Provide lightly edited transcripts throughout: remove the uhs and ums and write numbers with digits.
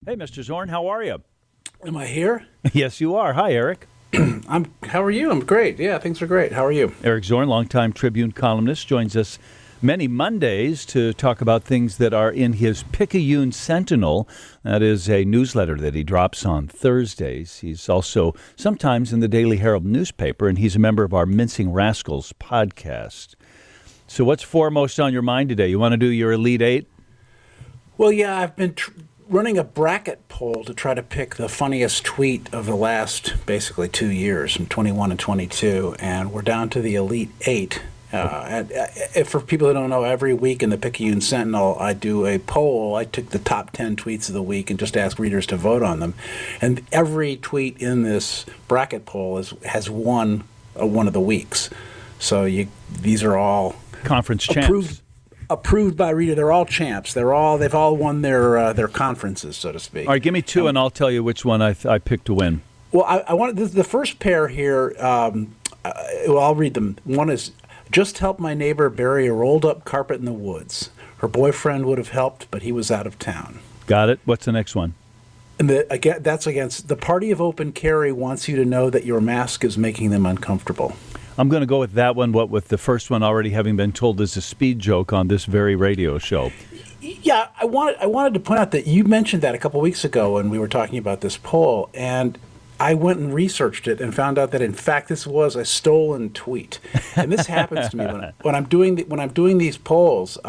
Hey, Mr. Zorn, how are you? Am I here? Yes, you are. Hi, Eric. How are you? I'm great. Yeah, things are great. How are you? Eric Zorn, longtime Tribune columnist, joins us many Mondays to talk about things that are in his Picayune Sentinel. That is a newsletter that he drops on Thursdays. He's also sometimes in the Daily Herald newspaper, and he's a member of our Mincing Rascals podcast. So what's foremost on your mind today? You want to do your Elite Eight? Well, yeah, I've been running a bracket poll to try to pick the funniest tweet of the last basically 2 years, from 21 and 22, and we're down to the Elite Eight. For people who don't know, every week in the Picayune Sentinel, I do a poll. I took the top 10 tweets of the week and just ask readers to vote on them. And every tweet in this bracket poll has won one of the weeks. So these are all conference champs. Approved by reader. They're all champs. They've all won their conferences, so to speak. All right, give me two, and I'll tell you which one I picked to win. Well, I wanted the first pair here. I'll read them. One is, just helped my neighbor bury a rolled up carpet in the woods. Her boyfriend would have helped, but he was out of town. Got it. What's the next one? And that's against the party of open carry wants you to know that your mask is making them uncomfortable. I'm going to go with that one, what with the first one already having been told as a speed joke on this very radio show. Yeah, I wanted to point out that you mentioned that a couple weeks ago when we were talking about this poll, and I went and researched it and found out that in fact this was a stolen tweet. And this happens to me when I'm doing these polls.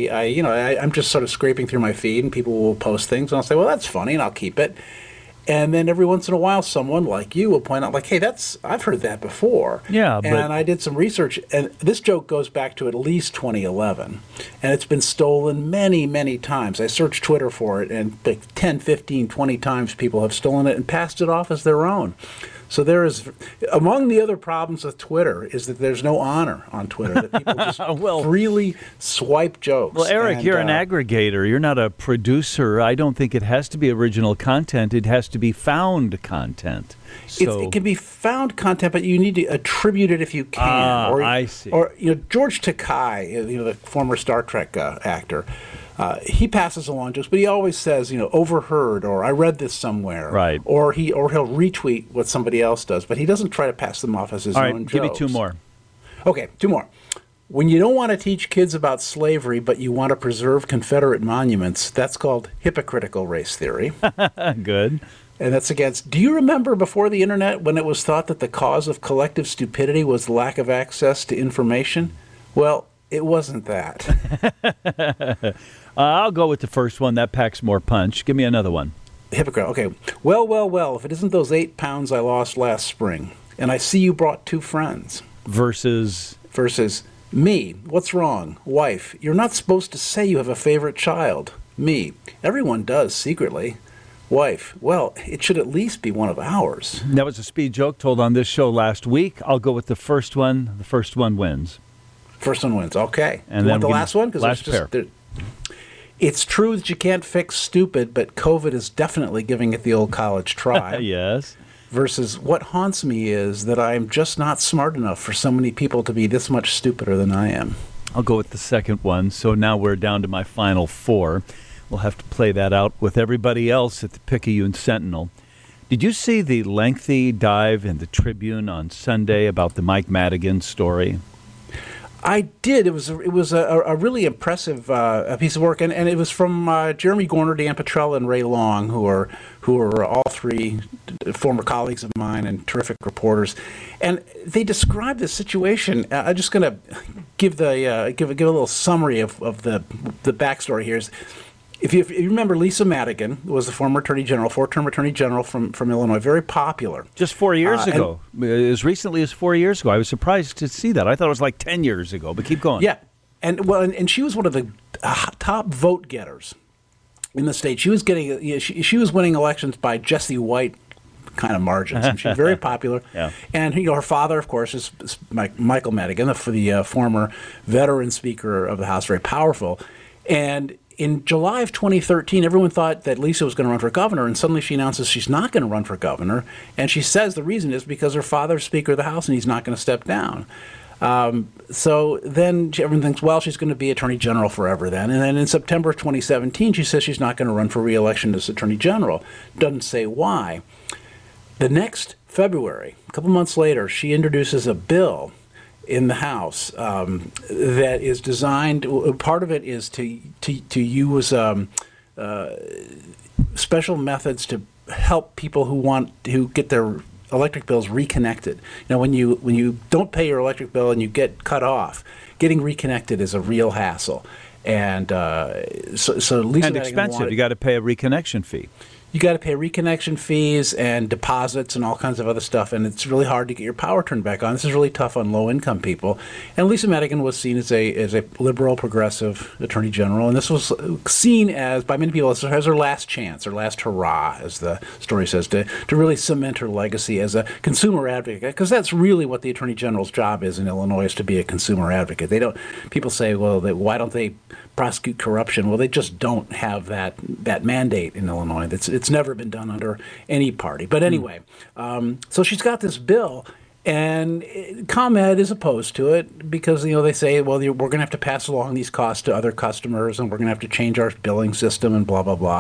I'm just sort of scraping through my feed, and people will post things, and I'll say, well, that's funny, and I'll keep it. And then every once in a while, someone like you will point out, like, hey, I've heard that before. Yeah, and I did some research, and this joke goes back to at least 2011. And it's been stolen many, many times. I searched Twitter for it, and like 10, 15, 20 times people have stolen it and passed it off as their own. So there is, among the other problems with Twitter, is that there's no honor on Twitter, that people just freely swipe jokes. Well, Eric, you're an aggregator. You're not a producer. I don't think it has to be original content. It has to be found content. So it can be found content, but you need to attribute it if you can. I see. Or George Takei, the former Star Trek actor. He passes along jokes, but he always says, overheard, or I read this somewhere, right? Or he'll retweet what somebody else does, but he doesn't try to pass them off as his own jokes. Give me two more. Okay, two more. When you don't want to teach kids about slavery, but you want to preserve Confederate monuments, that's called hypocritical race theory. Good. And that's against, do you remember before the internet when it was thought that the cause of collective stupidity was lack of access to information? Well, it wasn't that. I'll go with the first one. That packs more punch. Give me another one. Hypocrite. Okay. Well, if it isn't those 8 pounds I lost last spring, and I see you brought 2 friends. Versus me. What's wrong? Wife. You're not supposed to say you have a favorite child. Me. Everyone does secretly. Wife. Well, it should at least be one of ours. That was a speed joke told on this show last week. I'll go with the first one. The first one wins. First one wins. Okay. And do you then want the last one? Last pair. It's true that you can't fix stupid, but COVID is definitely giving it the old college try. Yes. Versus what haunts me is that I'm just not smart enough for so many people to be this much stupider than I am. I'll go with the second one. So now we're down to my final 4. We'll have to play that out with everybody else at the Picayune Sentinel. Did you see the lengthy dive in the Tribune on Sunday about the Mike Madigan story? I did. It was a really impressive piece of work, and it was from Jeremy Gorner, Dan Petrella, and Ray Long, who are all 3 former colleagues of mine and terrific reporters, and they described the situation. I'm just going to give a little summary of the backstory here. If you remember, Lisa Madigan was the former Attorney General, 4-term Attorney General from Illinois, very popular. Just 4 years ago, as recently as 4 years ago. I was surprised to see that. I thought it was like 10 years ago, but keep going. Yeah, and she was one of the top vote getters in the state. She was getting, she was winning elections by Jesse White kind of margins, and she was very popular. Yeah. And her father, of course, is Michael Madigan, the former veteran Speaker of the House, very powerful, and in July of 2013, everyone thought that Lisa was going to run for governor, and suddenly she announces she's not going to run for governor, and she says the reason is because her father's Speaker of the House and he's not going to step down. So then everyone thinks, well, she's going to be Attorney General forever then. And then in September of 2017, she says she's not going to run for re-election as Attorney General. Doesn't say why. The next February, a couple months later, she introduces a bill in the House that is designed, part of it is to use special methods to help people who get their electric bills reconnected. When you don't pay your electric bill and you get cut off, getting reconnected is a real hassle, and so Lisa and expensive. You got to pay a reconnection fee. You got to pay reconnection fees and deposits and all kinds of other stuff, and it's really hard to get your power turned back on. This is really tough on low-income people. And Lisa Madigan was seen as a liberal, progressive attorney general, and this was seen as, by many people, as her last chance, her last hurrah, as the story says, to really cement her legacy as a consumer advocate, because that's really what the attorney general's job is in Illinois, is to be a consumer advocate. People say, well, why don't they prosecute corruption? Well, they just don't have that mandate in Illinois. It's never been done under any party. But anyway, so she's got this bill, and ComEd is opposed to it because they say, well, we're going to have to pass along these costs to other customers, and we're going to have to change our billing system, and blah blah blah.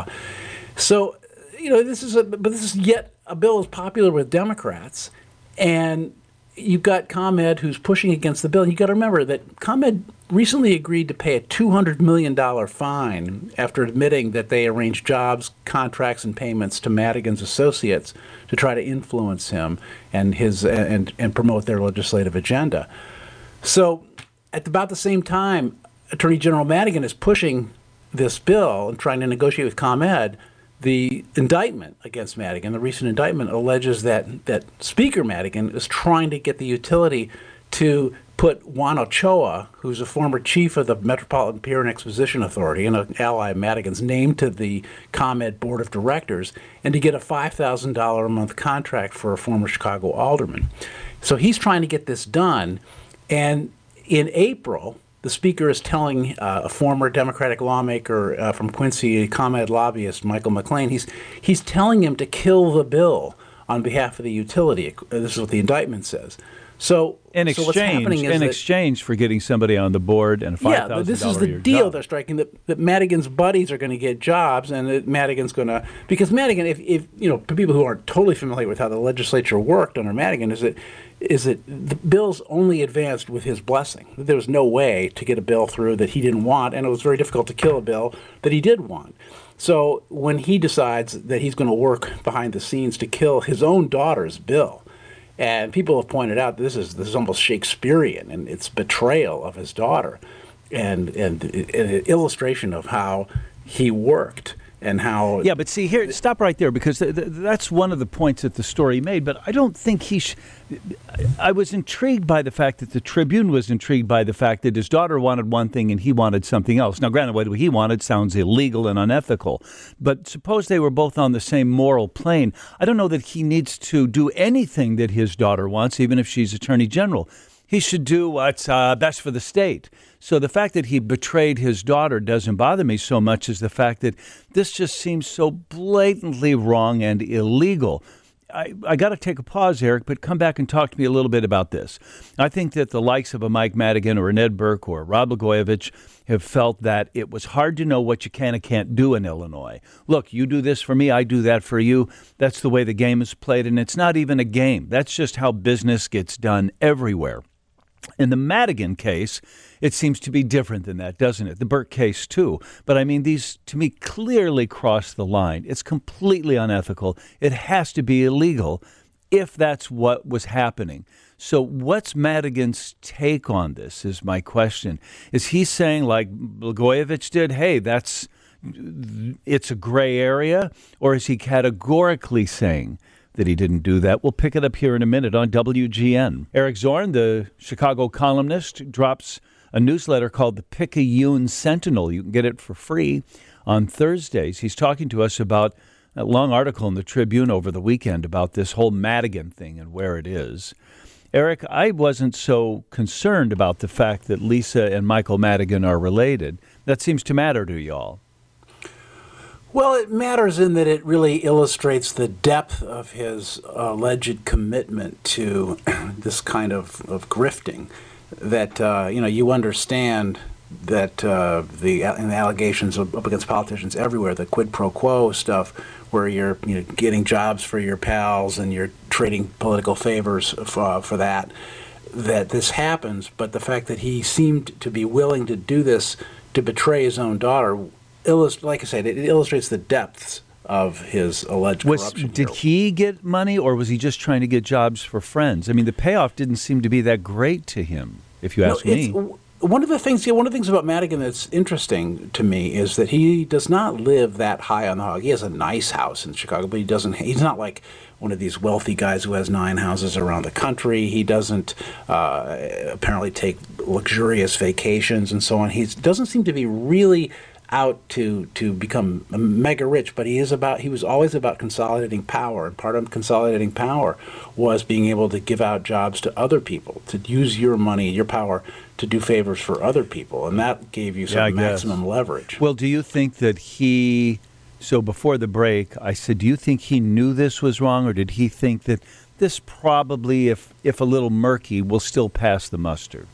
So this is yet a bill that's popular with Democrats, and you've got ComEd who's pushing against the bill. And you've got to remember that ComEd recently agreed to pay a $200 million fine after admitting that they arranged jobs, contracts, and payments to Madigan's associates to try to influence him and and promote their legislative agenda. So at about the same time, Attorney General Madigan is pushing this bill and trying to negotiate with ComEd. The indictment against Madigan, the recent indictment, alleges that Speaker Madigan is trying to get the utility to put Juan Ochoa, who's a former chief of the Metropolitan Pier and Exposition Authority and an ally of Madigan's, name to the ComEd Board of Directors, and to get a $5,000 a month contract for a former Chicago alderman. So he's trying to get this done, and in April, the Speaker is telling a former Democratic lawmaker from Quincy, a ComEd lobbyist, Michael McLean, he's telling him to kill the bill on behalf of the utility. This is what the indictment says. So in exchange for getting somebody on the board and a $5,000 yeah, this is the deal job. They're striking, that Madigan's buddies are going to get jobs, and that Madigan's going to, because Madigan, if for people who aren't totally familiar with how the legislature worked under Madigan, is that the bills only advanced with his blessing. There was no way to get a bill through that he didn't want, and it was very difficult to kill a bill that he did want. So when he decides that he's going to work behind the scenes to kill his own daughter's bill, and people have pointed out this is almost Shakespearean, and it's betrayal of his daughter, and an illustration of how he worked and how. Yeah, but see here, stop right there, because that's one of the points that the story made. But I don't think I was intrigued by the fact that the Tribune was intrigued by the fact that his daughter wanted one thing and he wanted something else. Now, granted, what he wanted sounds illegal and unethical, but suppose they were both on the same moral plane. I don't know that he needs to do anything that his daughter wants, even if she's Attorney General. He should do what's best for the state. So the fact that he betrayed his daughter doesn't bother me so much as the fact that this just seems so blatantly wrong and illegal. I got to take a pause, Eric, but come back and talk to me a little bit about this. I think that the likes of a Mike Madigan or an Ed Burke or Rod Blagojevich have felt that it was hard to know what you can and can't do in Illinois. Look, you do this for me, I do that for you. That's the way the game is played, and it's not even a game. That's just how business gets done everywhere. In the Madigan case, it seems to be different than that, doesn't it? The Burke case, too. But I mean, these, to me, clearly cross the line. It's completely unethical. It has to be illegal if that's what was happening. So what's Madigan's take on this is my question. Is he saying, like Blagojevich did, hey, it's a gray area? Or is he categorically saying that he didn't do that? We'll pick it up here in a minute on WGN. Eric Zorn, the Chicago columnist, drops a newsletter called the Picayune Sentinel. You can get it for free on Thursdays. He's talking to us about a long article in the Tribune over the weekend about this whole Madigan thing and where it is. Eric, I wasn't so concerned about the fact that Lisa and Michael Madigan are related. That seems to matter to y'all. Well, it matters in that it really illustrates the depth of his alleged commitment to this kind of grifting. that you understand that the allegations up against politicians everywhere, the quid pro quo stuff, where you're getting jobs for your pals and you're trading political favors for that this happens. But the fact that he seemed to be willing to do this to betray his own daughter, like I said, it illustrates the depths of his alleged corruption. Did he get money, or was he just trying to get jobs for friends? I mean, the payoff didn't seem to be that great to him, if you ask me. One of the things about Madigan that's interesting to me is that he does not live that high on the hog. He has a nice house in Chicago, but he's not like one of these wealthy guys who has 9 houses around the country. He doesn't apparently take luxurious vacations and so on. He doesn't seem to be really out to become mega rich, but he was always about consolidating power, and part of consolidating power was being able to give out jobs to other people, to use your money, your power to do favors for other people, and that gave you some maximum leverage. Well, do you think that so before the break, I said, do you think he knew this was wrong, or did he think that this probably, if a little murky, will still pass the muster?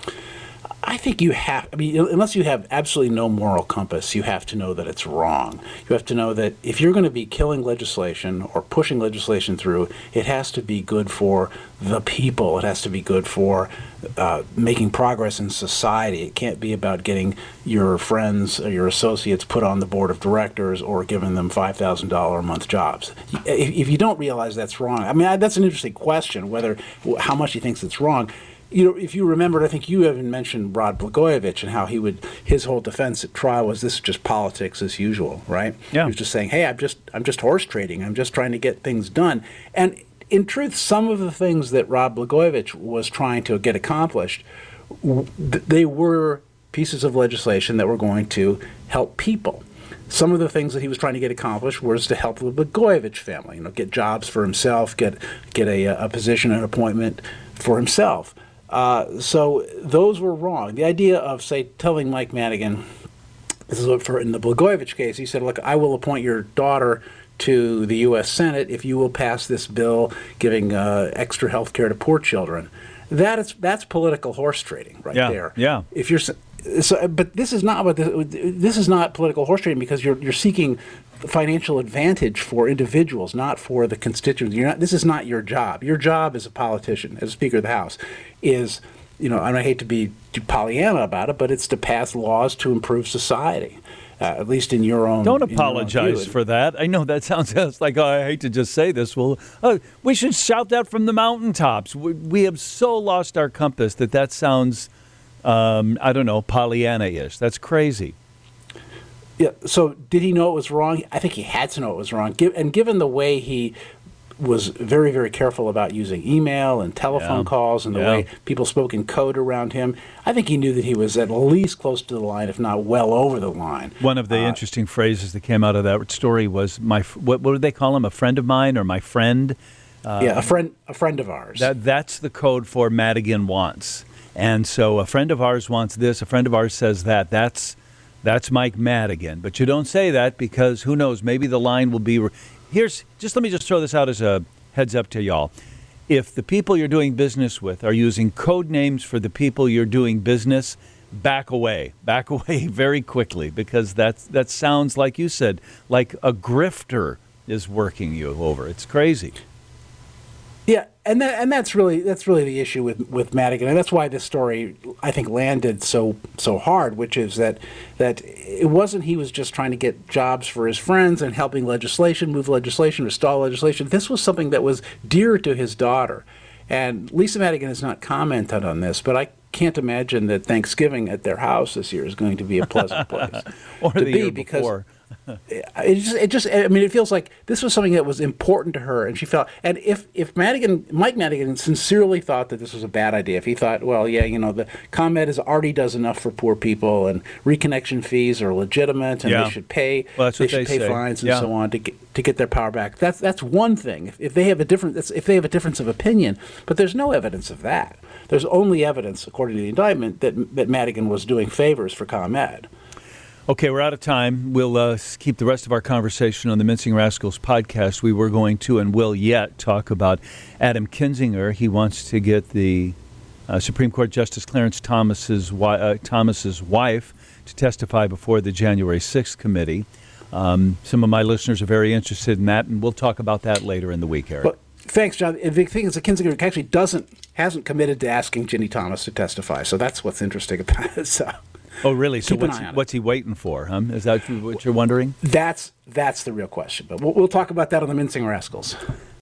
I think unless you have absolutely no moral compass, you have to know that it's wrong. You have to know that if you're going to be killing legislation or pushing legislation through, it has to be good for the people. It has to be good for making progress in society. It can't be about getting your friends or your associates put on the board of directors or giving them $5,000 a month jobs. If you don't realize that's wrong, that's an interesting question, how much he thinks it's wrong. If you remembered, I think you even mentioned Rod Blagojevich and how his whole defense at trial was this is just politics as usual, right? Yeah. He was just saying, hey, I'm just horse trading. I'm just trying to get things done. And in truth, some of the things that Rod Blagojevich was trying to get accomplished, they were pieces of legislation that were going to help people. Some of the things that he was trying to get accomplished was to help the Blagojevich family, get jobs for himself, get a position, an appointment for himself. So those were wrong. The idea of, say, telling Mike Madigan, this is in the Blagojevich case, he said, look, I will appoint your daughter to the U.S. Senate if you will pass this bill giving extra health care to poor children. That's political horse trading there. Yeah. If you're but this is not political horse trading, because you're seeking financial advantage for individuals, not for the constituents. This is not your job. Your job as a politician, as Speaker of the House, is, and I hate to be Pollyanna about it, but it's to pass laws to improve society. At least in your own. Don't apologize for that. I know that sounds like, I hate to just say this. Well, we should shout that from the mountaintops. We have so lost our compass that sounds, Pollyanna-ish. That's crazy. Yeah. So did he know it was wrong? I think he had to know it was wrong. And given the way he was very, very careful about using email and telephone calls and the way people spoke in code around him, I think he knew that he was at least close to the line, if not well over the line. One of the interesting phrases that came out of that story was, what would they call him, a friend of mine or my friend? A friend of ours. That's the code for Madigan wants. And so a friend of ours wants this, a friend of ours says that. That's Mike Madigan. But you don't say that because who knows, maybe the line will be... let me just throw this out as a heads up to y'all. If the people you're doing business with are using code names for the people you're doing business, back away very quickly, because that sounds, like you said, like a grifter is working you over. It's crazy. Yeah, and that's really the issue with Madigan, and that's why this story, I think, landed so hard, which is that it wasn't he was just trying to get jobs for his friends and helping move legislation, restore legislation. This was something that was dear to his daughter, and Lisa Madigan has not commented on this, but I can't imagine that Thanksgiving at their house this year is going to be a pleasant place or to the be, year because before. It feels like this was something that was important to her, and she felt. And if Mike Madigan sincerely thought that this was a bad idea, if he thought, the ComEd already does enough for poor people, and reconnection fees are legitimate, and they should pay, fines and so on to get their power back. That's one thing. If they have a difference of opinion, but there's no evidence of that. There's only evidence, according to the indictment, that Madigan was doing favors for ComEd. Okay, we're out of time. We'll keep the rest of our conversation on the Mincing Rascals podcast. We were going to and will yet talk about Adam Kinzinger. He wants to get the Supreme Court Justice Clarence Thomas's wife to testify before the January 6th committee. Some of my listeners are very interested in that, and we'll talk about that later in the week, Eric. Well, thanks, John. The thing is, the Kinzinger actually hasn't committed to asking Ginny Thomas to testify, so that's what's interesting about it. So. Oh, really? So Keep an eye on what's he waiting for? Is that what you're wondering? That's the real question. But we'll talk about that on the Mincing Rascals.